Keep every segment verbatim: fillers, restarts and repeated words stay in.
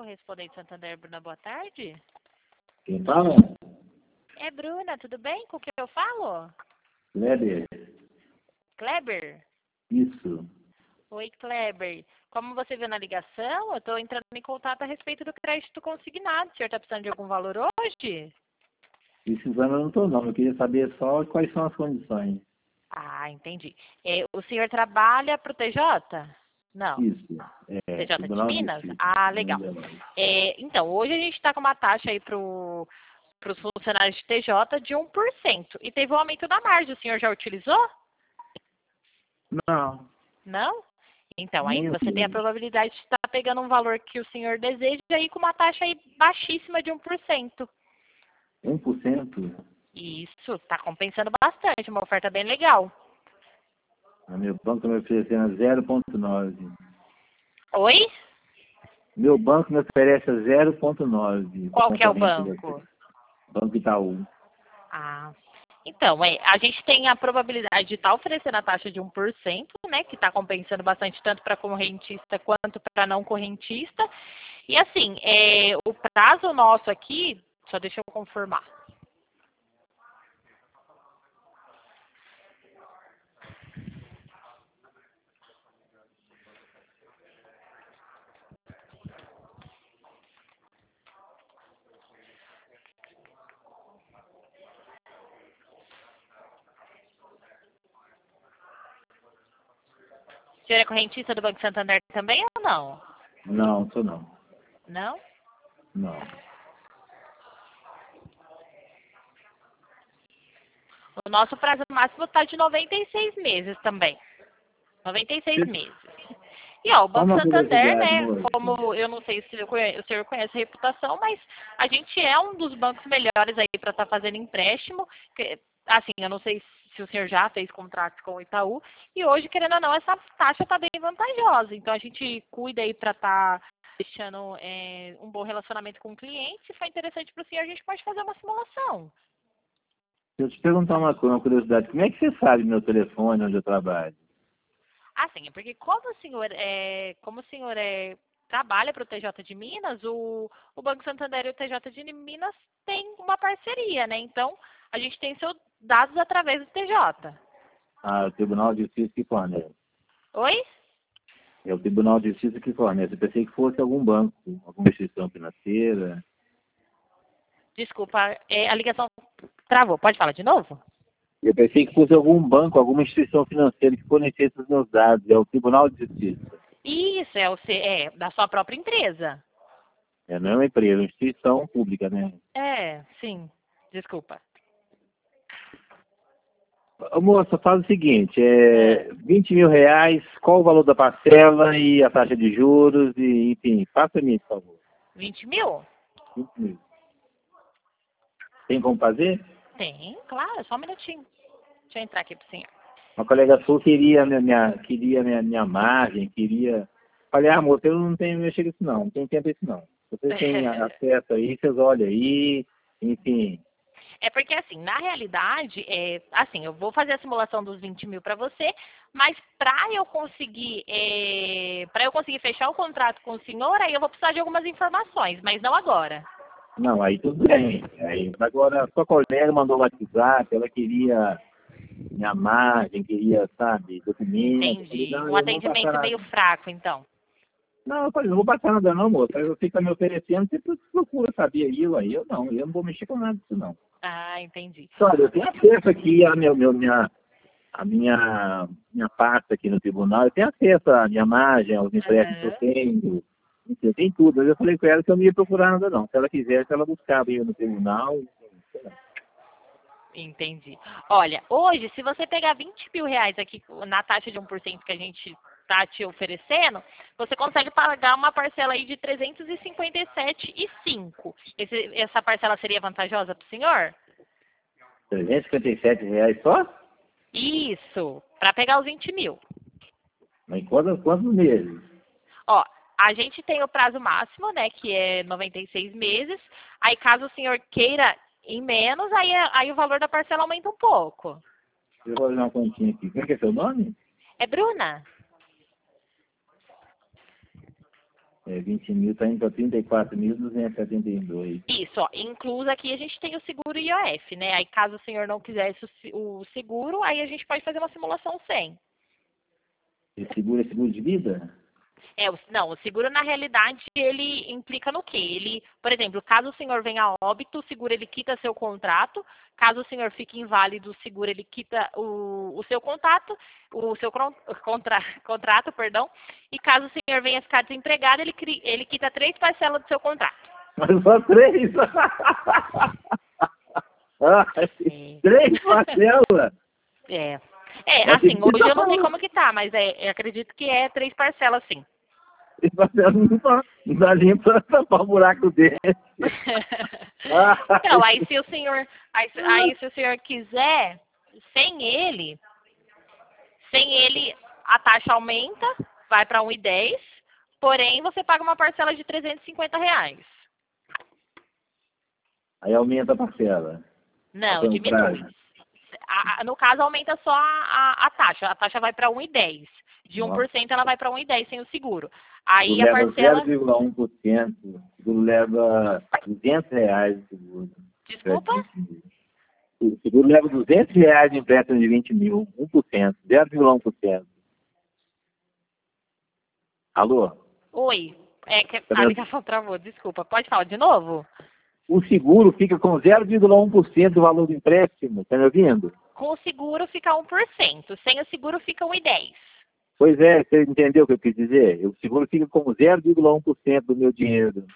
Correspondente Santander, Bruna, boa tarde. Quem fala? É Bruna, tudo bem? Com quem eu falo? Kleber. Kleber? Isso. Oi, Kleber. Como você viu na ligação, eu estou entrando em contato a respeito do crédito consignado. O senhor está precisando de algum valor hoje? Precisando eu não estou não. Eu queria saber só quais são as condições. Ah, entendi. É, o senhor trabalha para o T J? Não. Isso. É, T J de Tribunal de Minas? Justiça. Ah, legal. Minas Gerais. É, então, hoje a gente está com uma taxa aí para os funcionários de T J de um por cento. E teve um aumento da margem. O senhor já utilizou? Não. Não? Então, aí Nem você tem a utilizei. probabilidade de estar pegando um valor que o senhor deseja aí com uma taxa aí baixíssima de um por cento. um por cento? Isso, está compensando bastante, uma oferta bem legal. O meu banco me oferecendo zero vírgula nove. Oi? Meu banco me oferece zero vírgula nove. Qual que é o Concorrente do banco? Banco Itaú. Ah, então, é, a gente tem a probabilidade de estar oferecendo a taxa de um por cento, né, que está compensando bastante tanto para correntista quanto para não correntista. E assim, é, o prazo nosso aqui, só deixa eu confirmar. O senhor é correntista do Banco Santander também ou não? Não, sou não. Não? Não. O nosso prazo máximo está de noventa e seis meses também. noventa e seis meses. E ó, o Só Banco uma Santander, curiosidade, né, moço. como eu não sei se o conhe- o senhor conhece a reputação, mas a gente é um dos bancos melhores aí para estar fazendo empréstimo. Que, assim, eu não sei se o senhor já fez contrato com o Itaú, e hoje, querendo ou não, essa taxa está bem vantajosa. Então a gente cuida aí para estar deixando é, um bom relacionamento com o cliente. Se for interessante para o senhor, a gente pode fazer uma simulação. Deixa eu te perguntar uma coisa, uma curiosidade. Como é que você sabe meu telefone onde eu trabalho? Ah, sim, é porque como o senhor é, como o senhor é, trabalha para o T J de Minas, o, o Banco Santander e o T J de Minas têm uma parceria, né? Então, a gente tem seus dados através do T J. Ah, o Tribunal de Justiça que fornece. Oi? É o Tribunal de Justiça que fornece. Eu pensei que fosse algum banco, alguma instituição financeira. Desculpa, é, a ligação travou. Pode falar de novo? Eu pensei que fosse algum banco, alguma instituição financeira que fornecesse os meus dados. É o Tribunal de Justiça. Isso, é, o, C- é da sua própria empresa. É, não é uma empresa, é uma instituição pública, né? É, sim. Desculpa. Ô, moça, faz o seguinte, É, é vinte mil reais, qual o valor da parcela e a taxa de juros, e enfim, faça-me, por favor. vinte mil? vinte mil. Tem como fazer? Tem, claro, só um minutinho. Deixa eu entrar aqui pro senhor. Uma colega sua queria minha, minha, queria minha, minha margem, queria... Falei, ah, moça, eu não tenho mexer com isso não, não tenho tempo isso não. Se vocês têm acesso aí, vocês olham aí, enfim. É porque, assim, na realidade, é, assim, eu vou fazer a simulação dos vinte mil para você, mas para eu conseguir, é, para eu conseguir fechar o contrato com o senhor, aí eu vou precisar de algumas informações, mas não agora. Não, aí tudo bem. Aí, agora, a sua colega mandou o WhatsApp, ela queria minha margem, queria, sabe, documento. Eu falei, Entendi. não, Um eu não vou passar atendimento meio nada. fraco, então. Não, eu falei, não vou passar nada não, moça. Aí você está me oferecendo, você procura saber aí, aí eu não, eu não vou mexer com nada disso não. Ah, entendi. Olha, eu tenho acesso aqui a, meu, meu, minha, a minha, minha pasta aqui no tribunal, eu tenho acesso à minha margem, aos empréstimos que eu Aham. tenho, enfim, eu tenho tudo. Mas eu falei com ela que eu não ia procurar nada não. Se ela quisesse, ela buscava eu no tribunal. Entendi. Olha, hoje, se você pegar vinte mil reais aqui na taxa de um por cento que a gente está te oferecendo, você consegue pagar uma parcela aí de trezentos e cinquenta e sete reais e cinco. Esse, essa parcela seria vantajosa para o senhor? trezentos e cinquenta e sete reais só? Isso, para pegar os vinte mil. Mas quantos, quantos meses? Ó, a gente tem o prazo máximo, né, que é noventa e seis meses. Aí, caso o senhor queira em menos, aí, aí o valor da parcela aumenta um pouco. Eu vou fazer uma continha aqui. Como é que é seu nome? É Bruna? É, vinte mil está indo para trinta e quatro mil duzentos e setenta e dois. Isso, ó, incluso aqui a gente tem o seguro I O F, né? Aí caso o senhor não quisesse o se- o seguro, aí a gente pode fazer uma simulação sem. Esse seguro é seguro de vida? É, o- não, o seguro na realidade ele implica no quê? Ele, por exemplo, caso o senhor venha a óbito, o seguro ele quita seu contrato. Caso o senhor fique inválido, o seguro ele quita o, o seu contato, o seu cron- contra, contrato, perdão. E caso o senhor venha ficar desempregado, ele, cri- ele quita três parcelas do seu contrato. Mas só três? Ah, É. três parcelas? É. É, Mas assim, tem que hoje tá eu não sei falando. como que tá, mas é, eu acredito que é três parcelas, sim. Três parcelas não dá, não dá nem para tampar o buraco desse. Ah, Então, aí se o senhor, aí, aí se o senhor quiser, sem ele, sem ele, a taxa aumenta, vai para um e dez, porém você paga uma parcela de trezentos e cinquenta reais. aí aumenta a parcela. Não, Ao diminui. contrário. A- a- no caso, aumenta só a, a, a taxa. A taxa vai para um e dez. De um por Nossa. cento ela vai para um e dez sem o seguro. O Aí seguro a leva parcela... zero vírgula um por cento. O seguro leva duzentos reais de seguro. Desculpa? O seguro leva duzentos reais de empréstimo de vinte mil. um por cento. zero vírgula um por cento. Alô? Oi. É que Tá a vendo? ligação travou, desculpa. Pode falar de novo? O seguro fica com zero vírgula um por cento do valor do empréstimo. Está me ouvindo? Com o seguro fica um por cento. Sem o seguro fica um e dez. Pois é, você entendeu o que eu quis dizer? O seguro fica com zero vírgula um por cento do meu dinheiro.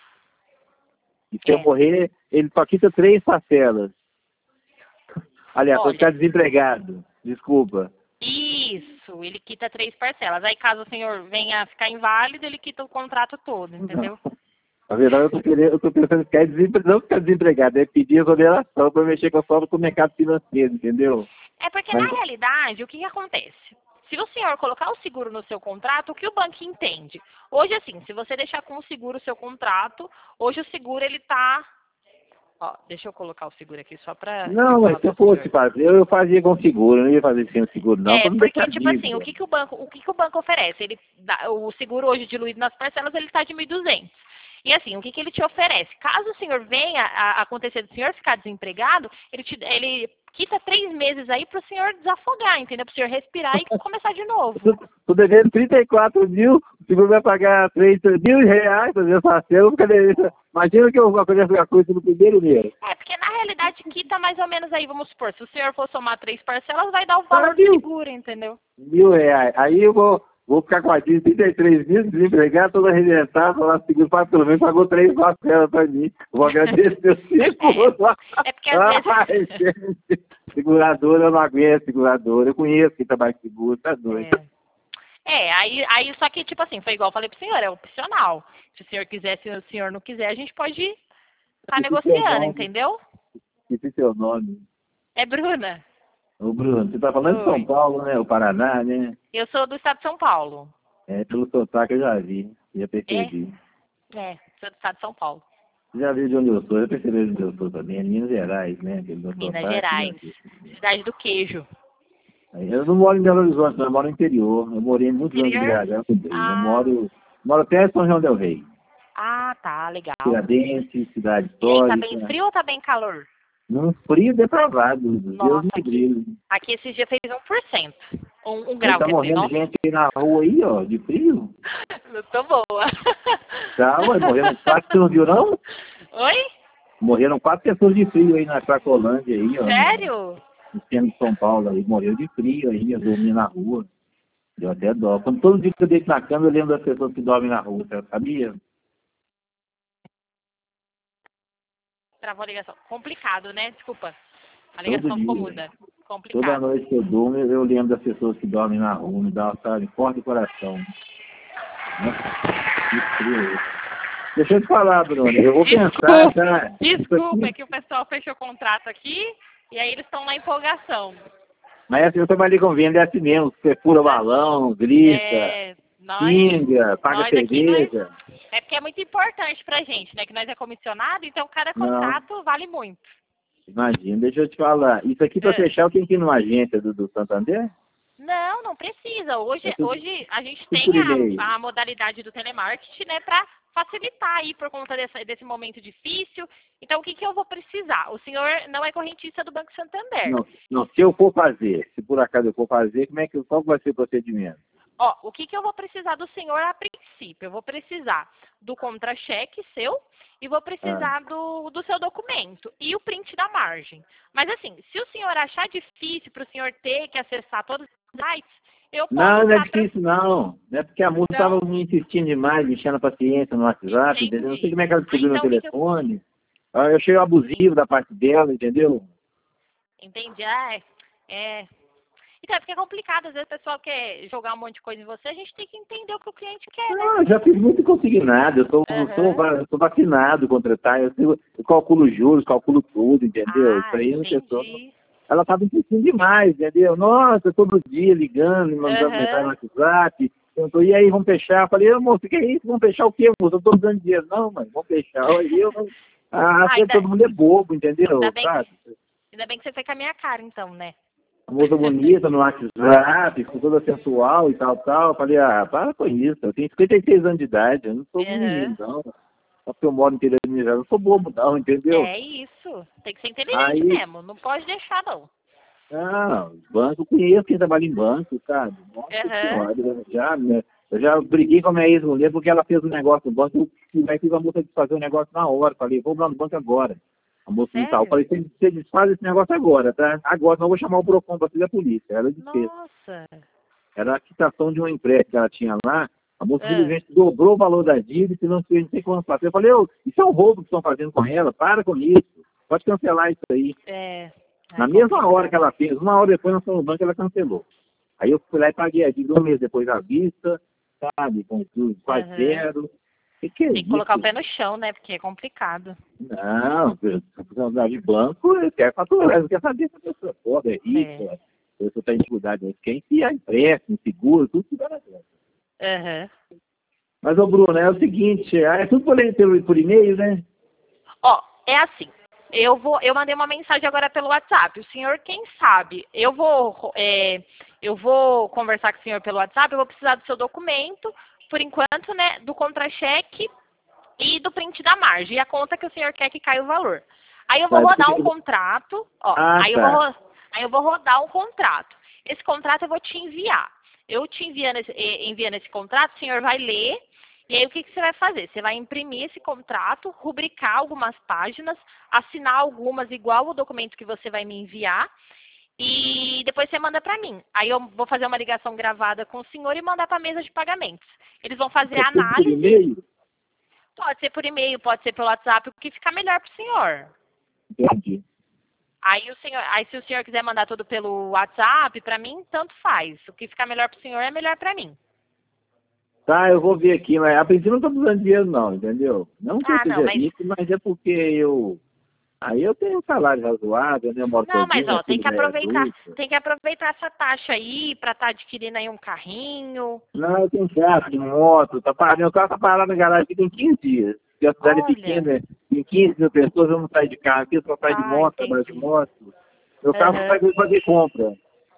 E se É. eu morrer, ele só quita três parcelas. Aliás, se eu Olha. ficar desempregado. Desculpa. Isso, ele quita três parcelas. Aí caso o senhor venha a ficar inválido, ele quita o contrato todo, entendeu? Na verdade, eu tô, querendo, eu tô pensando em ficar desempregado, não ficar desempregado, é pedir exoneração para mexer com a sobra com o mercado financeiro, entendeu? É porque, Mas- na realidade, o que, que acontece? Se o senhor colocar o seguro no seu contrato, o que o banco entende? Hoje, assim, se você deixar com o seguro o seu contrato, hoje o seguro, ele tá... Ó, deixa eu colocar o seguro aqui só pra... Não, mas se eu fosse fazer, eu fazia com seguro, eu não ia fazer sem o seguro, não, É, para não porque, deixar tipo assim, dívida. o que, que o banco, o que, que o banco oferece? Ele dá- o seguro hoje diluído nas parcelas, ele está de mil e duzentos. E assim, o que, que ele te oferece? Caso o senhor venha a acontecer do senhor ficar desempregado, ele, te, ele quita três meses aí para o senhor desafogar, entendeu? Para o senhor respirar e começar de novo. Estou devendo trinta e quatro mil, o seguro vai pagar três mil reais para fazer essa parcela, cadê isso? Imagina que eu vou fazer essa coisa no primeiro mês. É, porque na realidade quita mais ou menos aí, vamos supor, se o senhor for somar três parcelas, vai dar o valor Ah, do mil. seguro, entendeu? Mil reais. Aí eu vou, vou ficar com a dívida de trinta e três mil, desempregado, todo arrebentado, lá seguro, pelo menos pagou três parcelas para mim. Vou agradecer o seguro. É porque às Ai, gente, seguradora, eu não aguento seguradora. Eu conheço quem trabalha com seguro, tá doido. É. É, aí, aí só que, tipo assim, foi igual eu falei pro senhor, é opcional. Se o senhor quiser, se o senhor não quiser, a gente pode estar tá negociando, entendeu? Esqueci seu nome. É Bruna. Ô, Bruno, você tá falando de São Oi. Paulo, né? O Paraná, né? Eu sou do estado de São Paulo. É, pelo sotaque eu já vi, já percebi. É, sou do estado de São Paulo. Já vi de onde eu sou, eu percebi de onde eu sou também, é Minas Gerais, né? Aquele meu Minas sotaque, Gerais. né? Cidade do queijo. Eu não moro em Belo Horizonte, não, eu moro no interior. Eu morei muitos anos em Interior? B H também. Ah. Eu moro, moro até São João del Rei. Ah, tá, legal. Tiradentes, cidade E aí, tá histórica. bem frio ou tá bem calor? Num frio depravado, Deus Nossa, me aqui, livre. aqui esse dia fez um por cento. Um, um Aí grau, tá quer dizer. morrendo Nossa, gente aí na rua aí, ó, de frio. não tô boa. Tá, ué, morreram quatro, você não viu não? Oi? Morreram quatro pessoas de frio aí na Cracolândia aí, ó. Sério? No centro de São Paulo aí, morreu de frio aí, eu dormi na rua. Deu até dó. Quando todo dia que eu deito na cama, eu lembro das pessoas que dormem na rua, você sabia? Travou a ligação. Complicado, né? Desculpa. A Todo ligação ficou dia. muda. Toda Complicado. noite que eu durmo, eu eu lembro das pessoas que dormem na rua, me dá uma sabe, forte coração. Nossa, que frio. Deixa eu te falar, Bruno, eu vou pensar, tá? Desculpa, é que o pessoal fechou o contrato aqui e aí eles estão na empolgação. Mas assim, eu trabalhei com venda, é assim mesmo, você fura balão, grita, É, nós, pinga, paga nós aqui, cerveja. nós, é porque é muito importante pra gente, né? Que nós é comissionado, então cada Não. contrato vale muito. Imagina, deixa eu te falar. Isso aqui para É. fechar, eu tenho que ir numa agência do, do Santander? Não, não precisa. Hoje, É tudo- hoje a gente tudo tem por e-mail. a, a modalidade do telemarketing, né, para facilitar aí por conta dessa, desse momento difícil. Então, o que, que eu vou precisar? O senhor não é correntista do Banco Santander. Não, não, se eu for fazer, se por acaso eu for fazer, como é que, qual vai ser o procedimento? Ó, o que, que eu vou precisar do senhor a princípio? Eu vou precisar do contra-cheque seu e vou precisar Ah. do, do seu documento e o print da margem. Mas assim, se o senhor achar difícil para o senhor ter que acessar todos os sites, eu posso... Não, não é dar pra- difícil não. Não é porque a moça Não. estava me insistindo demais, me enchendo a paciência no WhatsApp, Entendi. entendeu? Não sei como é que ela descobriu Ah, então, meu o que que eu- telefone. Ah, eu achei abusivo da parte dela, entendeu? Entendi. Ah, é. é. Então, é porque é complicado. Às vezes o pessoal quer jogar um monte de coisa em você, a gente tem que entender o que o cliente quer, né? Não, eu já fiz muito consignado, eu sou, Aham. sou, va- eu sou vacinado contra tá? Eu, sei- eu calculo juros, calculo tudo, entendeu? Isso Ah, aí não pessoa. entendi. Ela estava insistindo demais, entendeu? Nossa, todo dia ligando, me mandando Aham. mensagem no WhatsApp. Perguntou, e aí, vamos fechar? Eu falei, ô moço, o que é isso? Vamos fechar o quê, moço? Eu estou dando dinheiro. Não, mãe, vamos fechar. Aí eu, ah, Ah, acho que ainda, todo mundo é bobo, entendeu? ainda, bem, Sabe? ainda bem que você foi com a minha cara, então, né? A moça bonita no WhatsApp, com toda sensual e tal, tal. Eu falei, ah, para com isso. Eu tenho cinquenta e seis anos de idade, eu não sou Aham. menino, não. Só porque eu moro no interior de Minas Gerais, eu não sou bobo, não, entendeu? É isso. Tem que ser inteligente Aí, mesmo. Não pode deixar, não. ah, banco, eu conheço quem trabalha em banco, sabe? Nossa Aham. senhora, eu já, né, eu já briguei com a minha ex-mulher porque ela fez um negócio no banco, eu aí fiz a moça desfazer o negócio na hora. Falei, vou lá no banco agora. A moça me tal. Sério? Falei, você, você desfaz esse negócio agora, tá? Agora, não vou chamar o PROCON para fazer a polícia. Ela desfez. Nossa. Era a quitação de um empréstimo que ela tinha lá. A moça Ah, simplesmente dobrou o valor da dívida e não fez não sei quanto fazer. Eu falei, ô, isso é um roubo que estão fazendo com ela, para com isso. Pode cancelar isso aí. é. Na Ai, mesma complicado. hora que ela fez, uma hora depois nós fomos no banco, ela cancelou. Aí eu fui lá e paguei a dívida um mês depois à vista, sabe, com tudo, quase Aham. zero. O que é Tem que colocar o isso? pé no chão, né? Porque é complicado. Não, precisando de banco, eu quero faturar, eu quero saber se a pessoa é pobre, é rica, É. se a pessoa está em dificuldade, mas quem enfiar empréstimo, seguro, tudo que dá na conta. Aham. Mas, ô Bruno, é o seguinte, é tudo por, por, por e-mail, né? Ó, é assim. Eu vou, eu mandei uma mensagem agora pelo WhatsApp. O senhor, quem sabe? Eu vou, é, eu vou conversar com o senhor pelo WhatsApp. Eu vou precisar do seu documento, por enquanto, né? Do contra-cheque e do print da margem e a conta que o senhor quer que caia o valor. Aí eu vou Mas, rodar um porque- contrato, ó. Ah, Aí eu vou, tá. ro- aí eu vou rodar um contrato. Esse contrato eu vou te enviar. Eu te enviando esse, eh, enviando esse contrato, o senhor vai ler. E aí o que, que você vai fazer? Você vai imprimir esse contrato, rubricar algumas páginas, assinar algumas igual o documento que você vai me enviar. E depois você manda para mim. Aí eu vou fazer uma ligação gravada com o senhor e mandar para a mesa de pagamentos. Eles vão fazer É a tudo por análise. e-mail? Pode ser por e-mail, pode ser pelo WhatsApp, o que ficar melhor para o senhor. Entendi. Aí, o senhor. Aí se o senhor quiser mandar tudo pelo WhatsApp, para mim, tanto faz. O que ficar melhor para o senhor é melhor para mim. Tá, eu vou ver aqui, mas a princípio não estou precisando de dinheiro não, entendeu? Não que eu Ah, não, seja mas. rico, mas é porque eu... Aí eu tenho um salário razoável, né? Eu moro Não, mas sozinho, ó, minha tem filha que já é aproveitar, adulta. tem que aproveitar essa taxa aí para estar adquirindo aí um carrinho. Não, eu tenho carro de moto, tá parado, meu carro tá parado na garagem aqui tem quinze dias. Porque a cidade é Olha. pequena, tem quinze mil pessoas, eu não saio de carro aqui, eu só saio de Ah, moto, trabalho de entendi. moto. Meu carro só Aham. sai pra fazer compra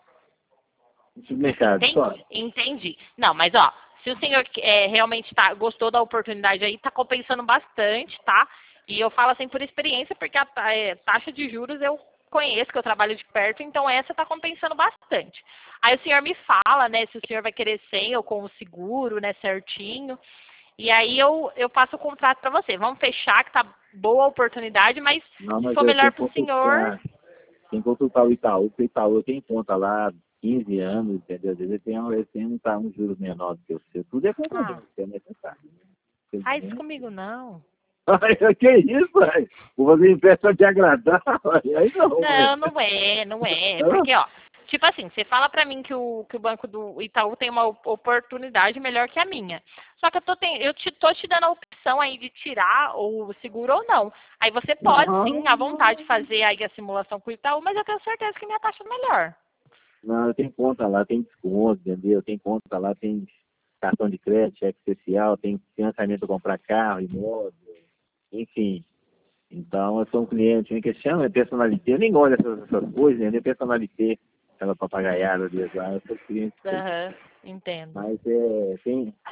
no supermercado, só. Entendi, entendi. Não, mas ó, se o senhor é, realmente tá, gostou da oportunidade aí, tá compensando bastante, tá? E eu falo assim por experiência, porque a ta- é, taxa de juros eu conheço, que eu trabalho de perto, então essa tá compensando bastante. Aí o senhor me fala, né, se o senhor vai querer sem ou com o seguro, né, certinho. E aí eu, eu passo o contrato para você. Vamos fechar, que tá boa a oportunidade, mas Não, se mas for eu melhor tenho que pro senhor, consultar, tem que consultar o Itaú, porque o Itaú tem conta lá quinze anos, entendeu? Às vezes ele tem, um- ele tem um, tá, um juros menor do que o seu. Tudo é conta ah, dele, que é necessário. Né? faz isso Infelizmente. comigo não. Ai, que isso, pai? Vou fazer empréstimo te agradar. Aí não, Não, não é, não é. Porque, ó, tipo assim, você fala pra mim que o, que o Banco do Itaú tem uma op- oportunidade melhor que a minha. Só que eu tô, ten- eu te, tô te dando a opção aí de tirar o seguro ou não. Aí você pode, sim, à vontade, fazer aí a simulação com o Itaú, mas eu tenho certeza que minha taxa é melhor. Não, tem conta lá, tem desconto, entendeu? Tem conta lá, tem cartão de crédito, cheque especial, tem financiamento para comprar carro, imóvel, enfim. Então, eu sou um cliente, né, que chama é personalité. Eu nem gosto dessas, dessas coisas, né? Nem personalité, aquela papagaiada deles lá, eu sou cliente. Aham, entendo. Mas é, tem,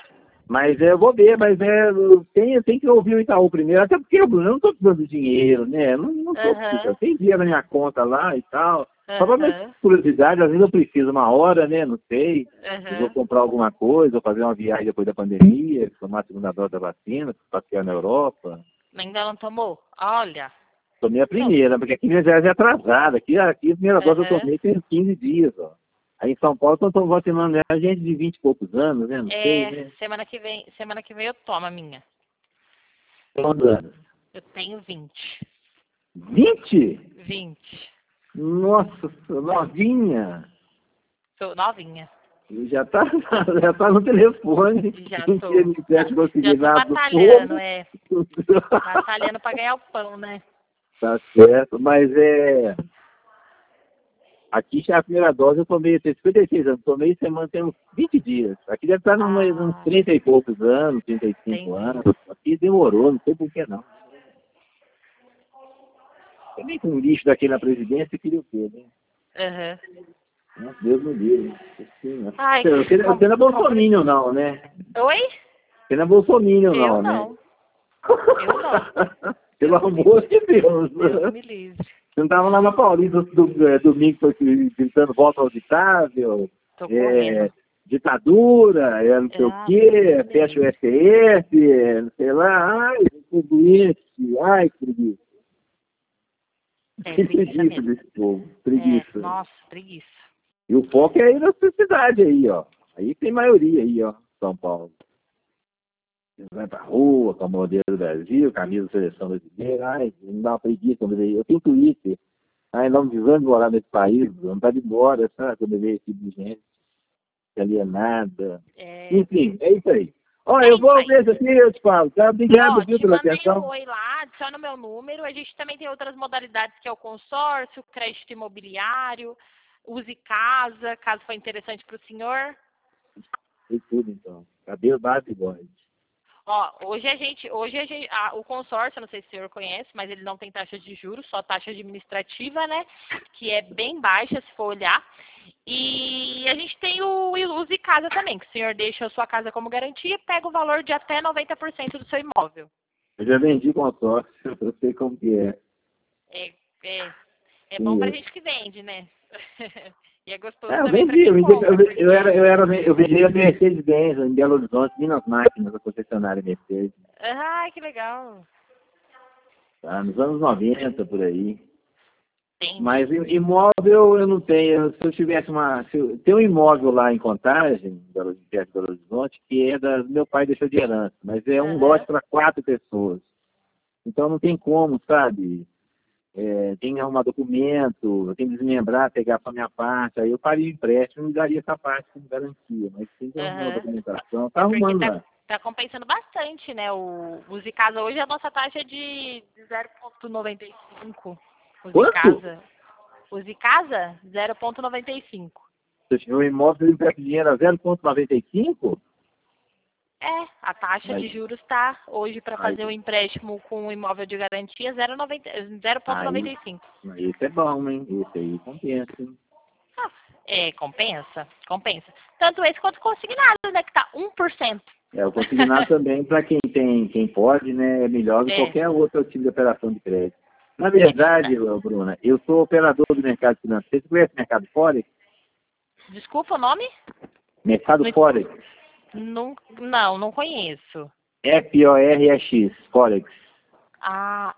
Mas é, eu vou ver, mas é, tem, tem que ouvir o Itaú primeiro, até porque, Bruno, eu não estou precisando de dinheiro, né? Não, não tô Aham. precisando. Tem dinheiro na minha conta lá e tal. Só para minha Aham. curiosidade, às vezes eu preciso uma hora, né? Não sei. Eu vou Aham. comprar alguma coisa, vou fazer uma viagem depois da pandemia, tomar a segunda dose da vacina, passear na Europa. Ainda não tomou? Olha. Tomei a Então. primeira, porque aqui minha viagem é atrasada. Aqui, aqui a primeira dose eu Aham. tomei tem quinze dias, ó. Aí em São Paulo estão vacinando né, a gente de vinte e poucos anos, né? Não sei, É, né? semana que vem, semana que vem eu tomo a minha. Quantos anos? Eu tenho vinte. vinte? vinte. Nossa, novinha. Sou novinha. Já tá, já tá no telefone. Já Não tô. tinha nem Já, certo conseguir já tô nada do batalhando, povo. é. Batalhando pra ganhar o pão, né? Tá certo, mas é... Aqui já a primeira dose eu tomei, tem cinquenta e seis anos, tomei semana, tem uns vinte dias. Aqui deve estar nos uns Ah, trinta e poucos anos, trinta e cinco entendi. anos. Aqui demorou, não sei por que não. Também com um lixo daquele na presidência, queria o quê, né? Aham. Nossa, Deus me livre. Assim, Ai, você, com, você não é com... bolsominion não, né? Oi? Você não é bolsominion Eu não, né? não. Eu não. Pelo Deus me amor livre. de Deus. Deus me livre. Você não estava lá na Paulista do, do, domingo foi gritando volta auditável, Tô é, correndo. ditadura, é, não sei o Ah, Deus quê, me fecha o livre. S T F, é, não sei lá, ai, que doente, ai, que preguiça. É, Que preguiça preguiça mesmo. desse povo, É, preguiça. nossa, preguiça. E o foco é aí na sua cidade aí, ó. Aí tem maioria aí, ó, São Paulo. Vai pra rua, com a bandeira do Brasil, camisa da seleção brasileira, ai, não dá uma preguiça quando eu vejo. Eu tenho Twitter. Ai, não desando morar nesse país, não tá de embora, sabe? Quando eu vejo esse tipo de gente alienada. É, Enfim, é isso aí. Ó, é eu isso vou aí. ver isso aqui, eu te falo, tá? Obrigado, Ó, viu, te pela mandei um atenção. oi lá, adiciona o meu número. A gente também tem outras modalidades que é o consórcio, crédito imobiliário, use casa, caso for interessante para o senhor. E tudo, então. Cabelo, base e bigode. Ó, hoje a gente, hoje a gente, a- o consórcio, não sei se o senhor conhece, mas ele não tem taxa de juros, só taxa administrativa, né? Que é bem baixa, se for olhar. E a gente tem o Use Casa também, que o senhor deixa a sua casa como garantia, pega o valor de até noventa por cento do seu imóvel. Eu já vendi consórcio, eu sei como que é. É, é, é bom Sim, pra eu... gente que vende, né? E é gostoso É, eu também pra vendi, eu, quem vendi eu, compra, ve- eu era, porque... eu era, eu vendi a Mercedes-Benz em Belo Horizonte, Minas Máquinas, a concessionária Mercedes, Ai, que legal. tá? Nos anos noventa, por aí. Mas Entendi. im- imóvel eu não tenho. Se eu tivesse uma. Se eu, tem um imóvel lá em Contagem, em Belo- perto de Belo Horizonte, que é da. Meu pai deixou de herança, mas é um lote Aham, para quatro pessoas. Então não tem como, sabe? É, tem que arrumar documento, eu tenho que desmembrar, pegar para minha parte. Aí eu faria o empréstimo e daria essa parte como garantia. Mas tem que arrumar a aham. documentação. Tá É porque arrumando tá, lá. tá compensando bastante, né? O Use Casa hoje a nossa taxa é de zero vírgula noventa e cinco. Use Quanto? Casa. Use Casa, zero vírgula noventa e cinco. Se eu tiver um imóvel, eu empresto dinheiro a zero vírgula noventa e cinco? É, a taxa Mas de juros está hoje para aí, fazer o empréstimo com o imóvel de garantia zero vírgula noventa aí, e cinco. isso é bom, hein? Isso aí compensa, hein? Ah, é, compensa, compensa. Tanto esse quanto consignado, né? Que tá um por cento. É, o consignado também, para quem tem, quem pode, né, é melhor do que É, qualquer outro tipo de operação de crédito. Na é, verdade, tá. ô, Bruna, eu sou operador do mercado financeiro. Você conhece o mercado Forex? Desculpa o nome? Mercado Forex. Não, não, não conheço. F O R E X, Forex. Ah,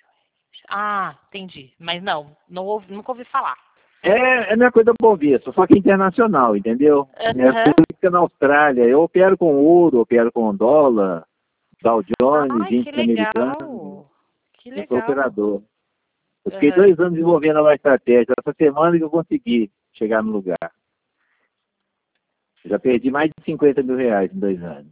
ah, entendi. Mas não, não ouvi, nunca ouvi falar. É, é a minha coisa Bovespa, só que internacional, entendeu? Minha Aham. coisa fica na Austrália. Eu opero com ouro, opero com dólar, Dow Jones, Ai, que índice americano. legal. Que Eu sou legal. operador. Eu fiquei Aham. dois anos desenvolvendo uma estratégia. Essa semana que eu consegui chegar no lugar. Já perdi mais de cinquenta mil reais em dois anos.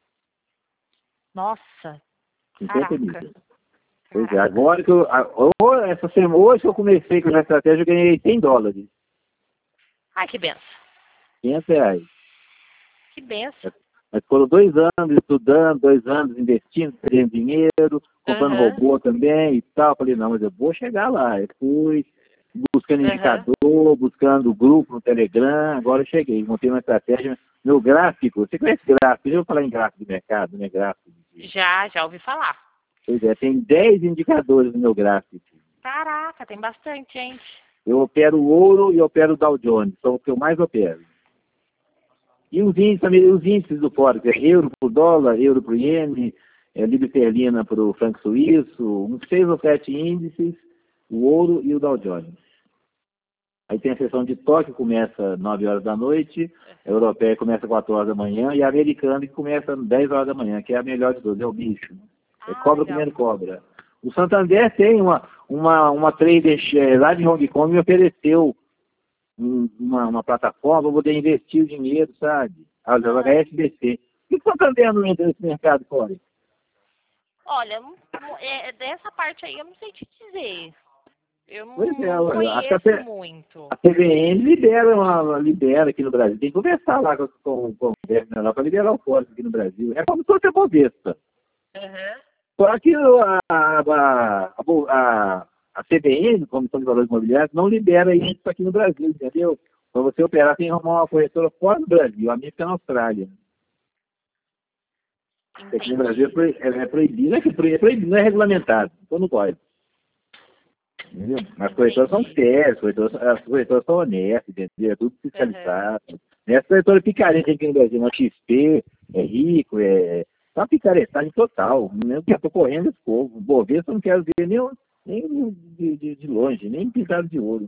Nossa, cinquenta mil. caraca. Pois é, Caraca. agora que eu. a- ho- Essa semana, hoje que eu comecei com essa estratégia, eu ganhei cem dólares. Ai, que benção. quinhentos reais. Que benção. Mas foram dois anos estudando, dois anos investindo, perdendo dinheiro, comprando Aham. robô também e tal. Falei, não, mas eu vou chegar lá. Eu fui, buscando Aham. indicador, buscando grupo no Telegram. Agora eu cheguei, montei uma estratégia. Meu gráfico, você conhece gráfico? Eu vou falar em gráfico de mercado, né? Gráfico. de- Já, já ouvi falar. Pois é, tem dez indicadores no meu gráfico. Caraca, tem bastante, gente. Eu opero o ouro e opero o Dow Jones, são o que eu mais opero. E os índices, também, os índices do Forex, é euro por dólar, euro por iene, é, libra esterlina para o franco suíço, uns seis ou sete índices, o ouro e o Dow Jones. Aí tem a sessão de Tóquio, que começa nove horas da noite, a europeia começa quatro horas da manhã, e a americana que começa dez horas da manhã, que é a melhor de todas, é o bicho. É Ah, cobra legal. comendo cobra. O Santander tem uma, uma, uma trader eh, lá de Hong Kong me ofereceu um- uma, uma plataforma para poder investir o dinheiro, sabe? A Ah, H S B C. Por que o Santander não entra nesse mercado fora? olha, não- não- é, dessa parte aí eu não sei te dizer. Eu não, Pois é, não eu acho que a, conheço T- muito. a T V N libera, uma, libera aqui no Brasil. Tem que conversar lá com, com, com o governo lá para liberar o Forex aqui no Brasil. É como se fosse a Bovespa. Aham. Só que a, a, a, a, a C B N, Comissão de Valores Imobiliários, não libera isso aqui no Brasil, entendeu? Para você operar, tem que arrumar uma corretora fora do Brasil. A minha fica na Austrália. Porque aqui no Brasil é, Entendi. proibido, é, é proibido, não é que é proibido, é proibido, não é regulamentado, então não pode. Entendeu? As corretoras são Entendi. sérias, as corretoras, as corretoras são honestas, entendeu? É tudo Aham. fiscalizado. Nessa corretora picareta aqui no Brasil, uma X P, é rico, é. É uma picaretagem total. Eu que estou correndo esse povo. Bovespa eu não quero ver nem, nem de, de, de longe, nem pintado de ouro.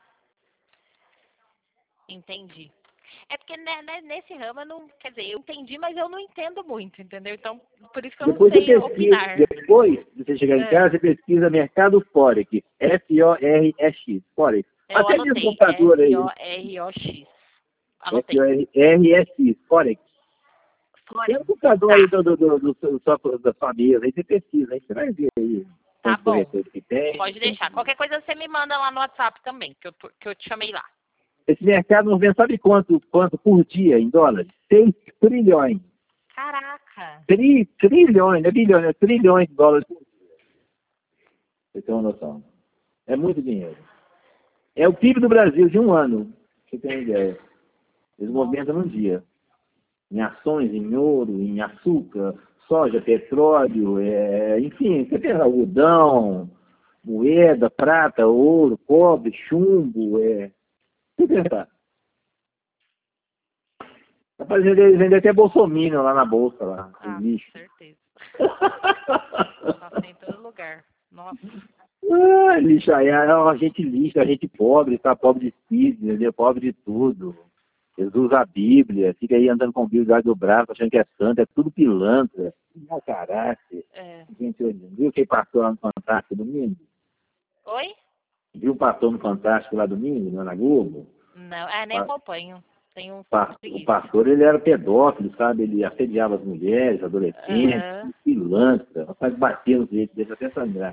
Entendi. É porque né, né, nesse ramo eu não, quer dizer, eu entendi, mas eu não entendo muito, entendeu? Então, por isso que eu não Depois você sei pesquisa, opinar. depois de você chegar em É, casa, você pesquisa Mercado Forex, F O R E X, Forex. eu Até mesmo anotei. computador aí, F-O-R-O-X. F O Anotei. R E X, Forex. Tem Forex. um computador aí Tá, do, do, do, do, do, do- da sua mesa, aí você pesquisa, aí você vai ver aí tá quantos bom. corretores que tem. Pode deixar. Qualquer coisa você me manda lá no WhatsApp também, que eu, tô- que eu te chamei lá. Esse mercado movimenta, sabe quanto, quanto por dia em dólares? seis trilhões. Caraca. Tri, trilhões, não é bilhões, é trilhões de dólares por dia. Você tem uma noção. É muito dinheiro. É o P I B do Brasil de um ano, pra você tem uma ideia. Eles Nossa. movimentam num dia. Em ações, em ouro, em açúcar, soja, petróleo, é, enfim, você tem algodão, moeda, prata, ouro, cobre, chumbo, é. Você pensar. Dá pra vender, vender até bolsominion lá na bolsa, lá, os Ah, lixos. com certeza. Nossa, tem em todo lugar. Nossa. Ah, lixo aí, é a gente lixa, a gente pobre, tá pobre de espírito, entendeu? Pobre de tudo. Eles usam a Bíblia, fica aí andando com a Bíblia debaixo do braço, achando que é santo, é tudo pilantra. Mau caráter. É. Gente, viu quem passou lá no Fantástico domingo? Oi? Viu o pastor no Fantástico lá domingo, lá na Globo? Não, é, nem Pa- acompanho. Tenho um pouco pa- de O preguiça. pastor, ele era pedófilo, sabe? Ele assediava as mulheres, adolescentes, Aham. pilantra. Rapaz, bater no jeito dele até sangrar.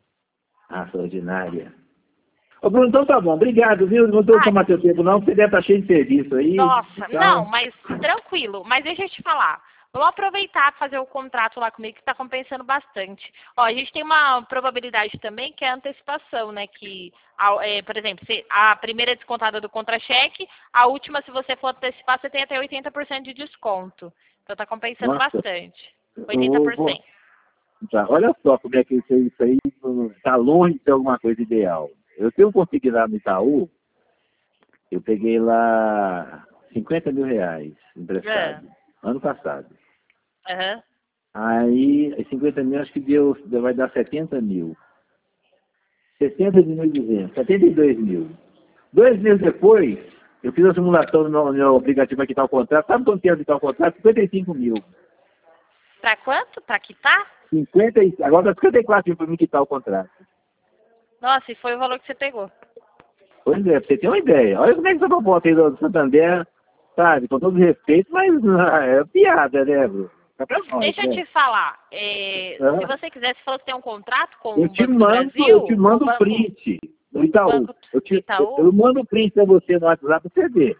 Raça ordinária. Ô, Bruno, então tá bom. Obrigado, viu? Não estou Ai, tomando teu tempo, não, porque você deve estar cheio de serviço aí. nossa, não, Então, mas tranquilo. Mas deixa eu te falar. Vamos aproveitar para fazer o contrato lá comigo, que está compensando bastante. Ó, a gente tem uma probabilidade também, que é a antecipação, né? Que, a- é, por exemplo, se a primeira é descontada do contra-cheque, a última, se você for antecipar, você tem até oitenta por cento de desconto. Então está compensando nossa, bastante. eu vou. oitenta por cento. Tá, olha só como é que isso aí isso aí está longe de ser alguma coisa ideal. Eu tenho um consegui lá no Itaú, eu peguei lá cinquenta mil reais É. emprestado, ano passado. Aham. Aí, os cinquenta mil acho que deu, deu- vai dar setenta mil. sessenta de mil e duzentos, setenta e dois mil. Dois meses depois, eu fiz a simulação no meu, no meu aplicativo para quitar o contrato. Sabe quanto tempo quitar o contrato? cinquenta e cinco mil. Pra quanto? Pra quitar? cinquenta, e- agora dá cinquenta e quatro mil para mim quitar o contrato. Nossa, e foi o valor que você pegou. Pois é, pra você ter uma ideia. Olha como é que essa proposta aí do Santander, sabe, com todo respeito, mas ah, é piada, né, Bruno? Fica pra nós, Deixa eu né? te falar. é, se Hã? você quiser, você falou que tem um contrato com Eu o te Banco do mando, eu Brasil, te o mando o banco, print do o Itaú. banco Eu, do te, eu, Itaú. eu mando o print pra você no WhatsApp pra você ver.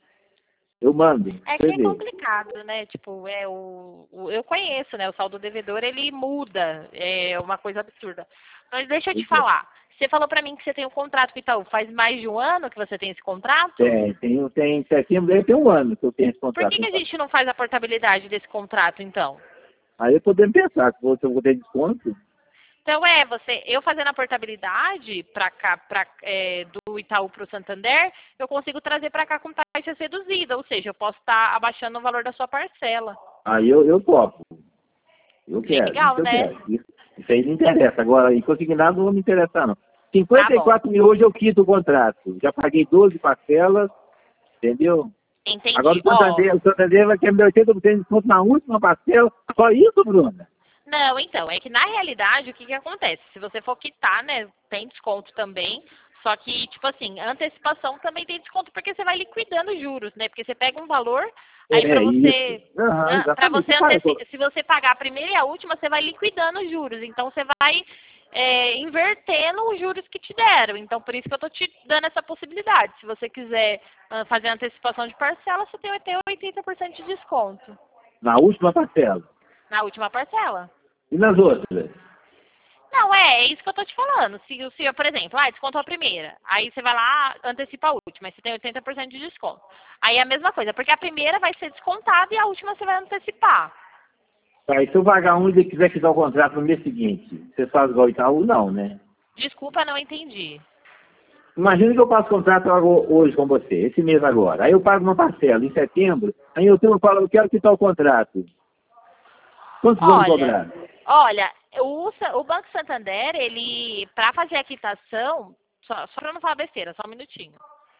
Eu mando, É pra que você é ver. complicado, né? Tipo, é o, o- eu conheço, né? O saldo devedor ele muda, é uma coisa absurda. Mas deixa eu te Pois é. falar. Você falou para mim que você tem um contrato com o Itaú. Faz mais de um ano que você tem esse contrato? Tem, tem, tem em setembro, tem um ano que eu tenho esse Por contrato. que, que a gente não faz a portabilidade desse contrato, então? Aí podemos pensar, se eu vou ter desconto. Então, é, você, eu fazendo a portabilidade para cá, pra, é, do Itaú para o Santander, eu consigo trazer para cá com taxa reduzida, ou seja, eu posso estar abaixando o valor da sua parcela. Aí eu, eu topo. Eu quero. Legal, isso eu né? quero. Isso, isso aí me interessa. Agora, em consignado não me interessa, não. cinquenta e quatro Tá mil hoje eu quito o contrato. Já paguei doze parcelas, entendeu? Entendi. Agora o Ó, Santander, o Santander vai querer me dar oitenta por cento de desconto na última parcela. Só isso, Bruna? não, então, é que na realidade o que, que acontece? Se você for quitar, né, tem desconto também, só que, tipo assim, antecipação também tem desconto porque você vai liquidando juros, né? Porque você pega um valor, aí É, para você, isso. Aham, para exatamente. você Fala, anteci- se você pagar a primeira e a última, você vai liquidando os juros. Então você vai é, invertendo os juros que te deram. Então por isso que eu tô te dando essa possibilidade. Se você quiser ah, fazer antecipação de parcela, você tem até oitenta por cento de desconto na última parcela. na última parcela. E nas outras? Não, é, é isso que eu tô te falando. Se o senhor, por exemplo, ah, descontou a primeira, aí você vai lá, antecipa a última, aí você tem oitenta por cento de desconto. Aí é a mesma coisa, porque a primeira vai ser descontada e a última você vai antecipar. Tá, e se eu pagar um e ele quiser quitar o contrato no mês seguinte, você faz igual Itaú? Não, né? Desculpa, não entendi. Imagina que eu passo contrato hoje com você, esse mês agora. Aí eu pago uma parcela em setembro, aí em outubro eu falo, eu quero quitar o contrato. Quantos vão cobrar? Olha, o, Sa- o Banco Santander, ele, para fazer a quitação, só, só para não falar besteira, só um minutinho.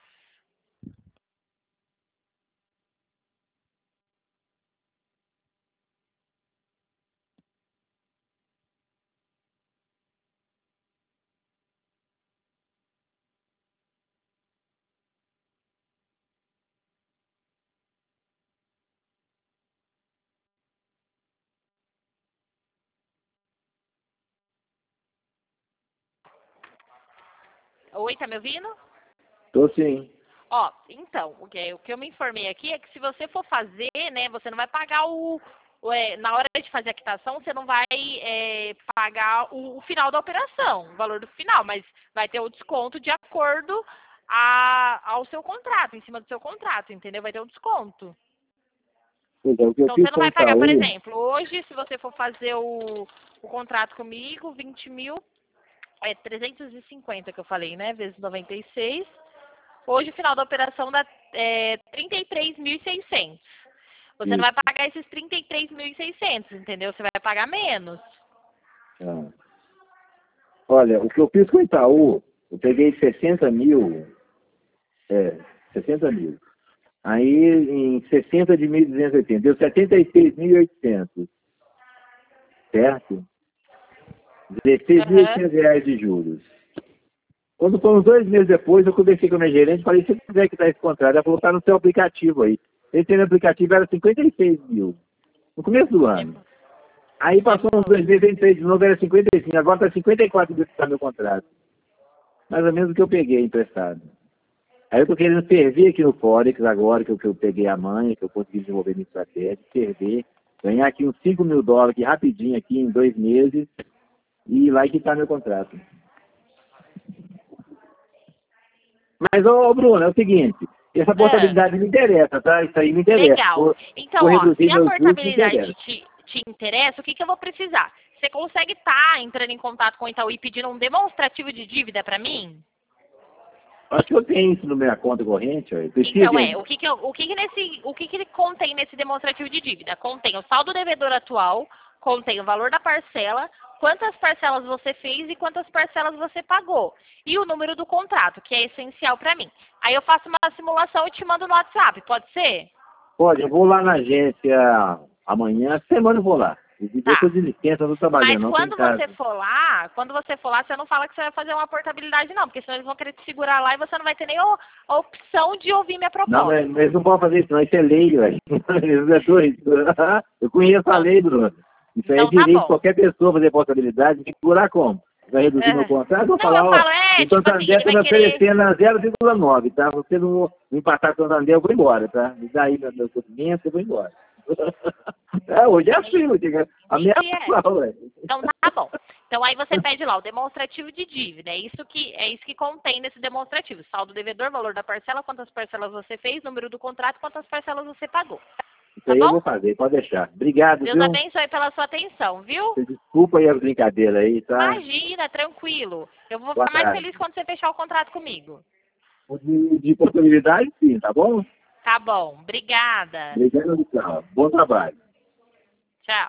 Oi, tá me ouvindo? Tô sim. Ó, então, o que, o que eu me informei aqui é que se você for fazer, né, você não vai pagar o, o, é, na hora de fazer a quitação, você não vai é, pagar o, o final da operação, o valor do final, mas vai ter o desconto de acordo a, ao seu contrato, em cima do seu contrato, entendeu? Vai ter um desconto. Pois é, o que eu Então fiz você não com o vai pagar, por Itaú, exemplo, hoje, se você for fazer o, o contrato comigo, vinte mil, é trezentos e cinquenta que eu falei, né, vezes noventa e seis. Hoje, o final da operação dá é, trinta e três mil e seiscentos. Você não vai isso. pagar esses trinta e três mil e seiscentos, entendeu? Você vai pagar menos. Ah. Olha, o que eu fiz com o Itaú, eu peguei sessenta mil, é, sessenta mil. Aí, em sessenta de mil duzentos e oitenta, deu setenta e seis mil e oitocentos, certo? dezesseis mil e Aham. oitocentos reais de juros. Quando foi uns dois meses depois, eu conversei com a minha gerente e falei, se você quiser quitar esse contrato, ela falou, tá no seu aplicativo aí. Esse no aplicativo era cinquenta e seis mil, no começo do ano. Aí passou uns dois meses, eu entrei de novo, era cinquenta e cinco, agora tá cinquenta e quatro mil que tá meu contrato. Mais ou menos o que eu peguei emprestado. Aí eu tô querendo ferver aqui no Forex agora, que eu, que eu peguei a manha, que eu consegui desenvolver minha estratégia, ferver, ganhar aqui uns cinco mil dólares aqui, rapidinho aqui, em dois meses, e ir lá e quitar meu contrato. Mas, ô, Bruno, é o seguinte, essa Ah, portabilidade me interessa, tá? Isso aí me interessa. legal. Vou, Então, vou ó, se reduzir a meus custos, me portabilidade interessa. te, te interessa, o que, que eu vou precisar? Você consegue estar entrando em contato com o Itaú e pedindo um demonstrativo de dívida para mim? Acho que eu tenho isso na minha conta corrente, ó. Precisa Então, de é, um... o que que, eu- o que que nesse, o que que ele contém nesse demonstrativo de dívida? Contém o saldo devedor atual, contém o valor da parcela, quantas parcelas você fez e quantas parcelas você pagou. E o número do contrato, que é essencial para mim. Aí eu faço uma simulação e te mando no WhatsApp, pode ser? Pode, eu vou lá na agência amanhã, semana eu vou lá. Eu estou Tá. de licença, não estou Mas trabalhando, não estou em quando casa. você for lá, quando você for lá, você não fala que você vai fazer uma portabilidade, não, porque senão eles vão querer te segurar lá e você não vai ter nem o- a opção de ouvir minha Não, proposta. mas mas eles não podem fazer isso, não. Isso é lei, velho. Isso é doido. Eu conheço a Então, lei, Bruno. Isso aí é então tá direito de bom. qualquer pessoa fazer portabilidade. Tem que segurar como? Vai reduzir meu É. contrato? Eu vou Não, eu falar, ó, falo, é, o tipo assim, Santander ele está vai me querer. oferecendo a zero vírgula nove, tá? Você não me empatar com o Santander, eu vou embora, tá? Me dá aí meu meu documento, eu vou embora. É, hoje é assim, eu digo, Entendi, é. ameaça, velho. Então tá bom. Então aí você pede lá o demonstrativo de dívida. É isso que, é isso que contém nesse demonstrativo. Saldo devedor, valor da parcela, quantas parcelas você fez, número do contrato, quantas parcelas você pagou. Isso Tá aí eu bom? vou fazer, pode deixar. Obrigado, Deus viu? abençoe pela sua atenção, viu? Você desculpa aí as brincadeiras aí, tá? Imagina, tranquilo. Eu vou Boa ficar mais tarde. feliz quando você fechar o contrato comigo. De, de possibilidade, sim, tá bom? Tá bom, obrigada. Obrigado, tchau. Bom trabalho.